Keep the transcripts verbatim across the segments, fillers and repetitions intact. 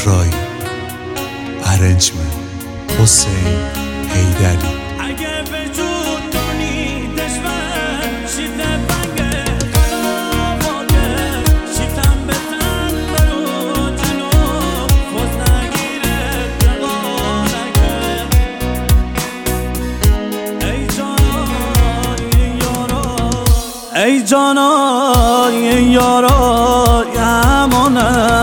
رای ارنجمنت حسین حیدری. اگه وجود دانی دشمن شیده بنگه قلاواگه شیطن به تن برو جلو فوز نگیره دقانکه. ای جانای یارا ای جانای یارا امان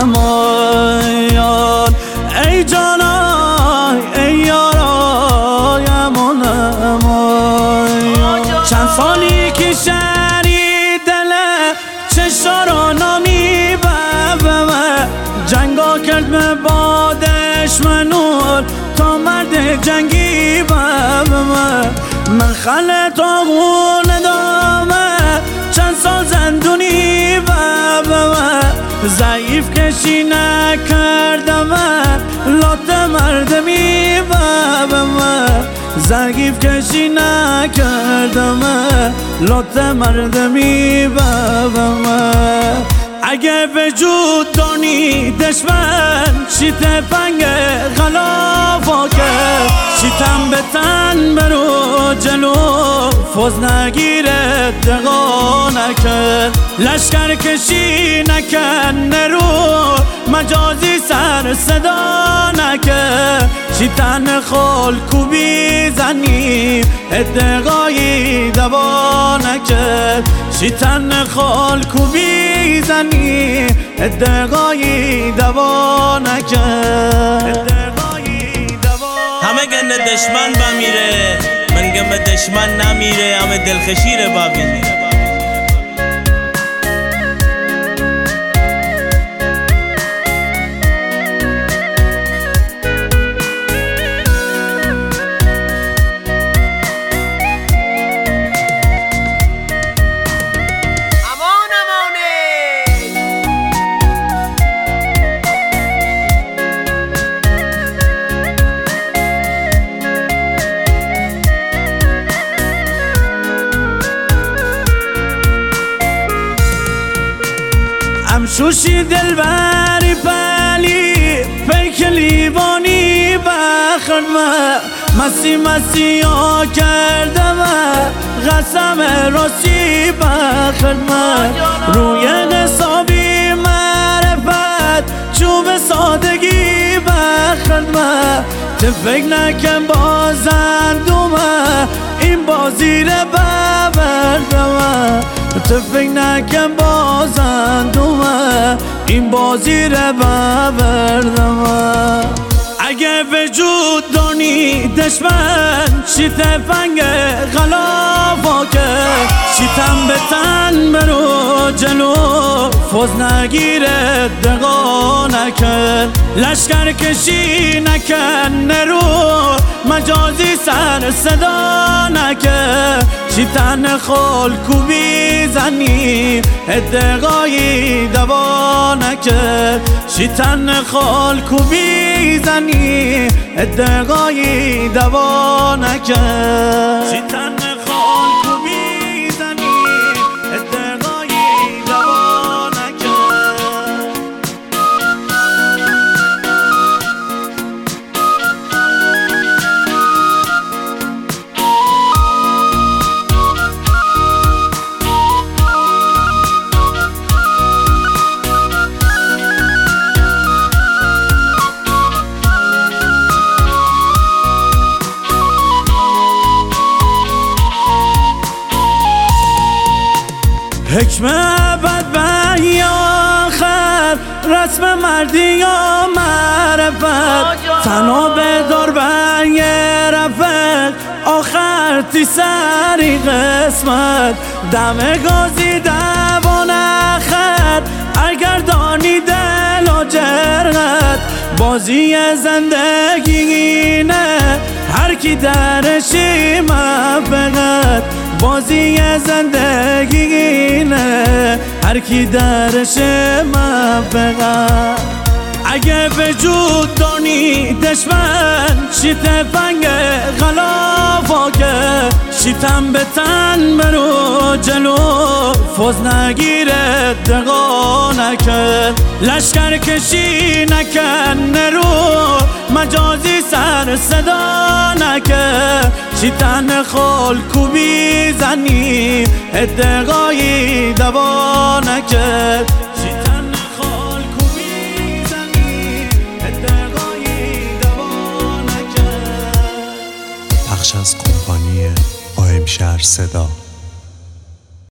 امان ای جانای ای یارا امان امان. چند سالی که شهری دله چشارا نامی ببمه جنگا کرد به با دشمنون تا مرد جنگی ببمه. من خلط آغون دامه چند سال زندونی ببمه ضعیف کشی نکردم لات مردمی ببمه ضعیف کشی نکردم لات مردمی ببمه. اگه وجود دانی دشمن شیطه پنگ غلافاکه شیطن به تن برو جلو فوز نگیره دقا نکن. لشکر کشی نکن نرو مجازی سر صدا نکن. شیطن خال کوبی زنی ادقایی دوا نکن. شیطن خال کوبی زنی ادقایی دوا نکن. همه گنده دشمن بمیره من گم دشمن نمیره همه دلخشیره ببینه. شوشی دلبری پلی پیک لیوانی بخدمه مسی مسی ها کردم قسم راستی بخدمه. روی نصابی معرفت چوب سادگی بخدمه. تو فکر نکن بازندومه این بازی رو ببردمه. تو فکر نکن بازندومه این بازی رو ببردمه. اگه وجود دانی دشمن شیطه فنگ غلافاکه شیطن به تن برو جلو فوز نگیره دقا نکن. لشکر کشی نکن نرو مجازی سر صدا نکن. شیطن خال کوبی زنی ادقایی دوا نکن. شیطن خال کوبی زنی ادقایی دوا نکن. شیطن خال کوبی زنی ادقایی دوا نکن. حکمه بدبهی آخر رسم مردی یا معرفت تنها بدار برگ رفت آخر تی سری قسمت. دم گازی دوان اخر اگر دانی دل و جرغت بازی زندگی نه هر کی درشی مفقت. بازی زندگی نه هر کی درش مفقت. اگه وجود دانی دشمن شیطه فنگ غلافاکه شیطن به تن برو جلو فوز نگیره دقا نکن. نکرد لشکر کشی نکن نرو مجازی سر صدا نکرد چی تن خال کوبی زنی ادقایی دوا نکرد چی تن خال کوبی زنی ادقایی دوا نکرد پخش از کمپانی قائم شهر صدا.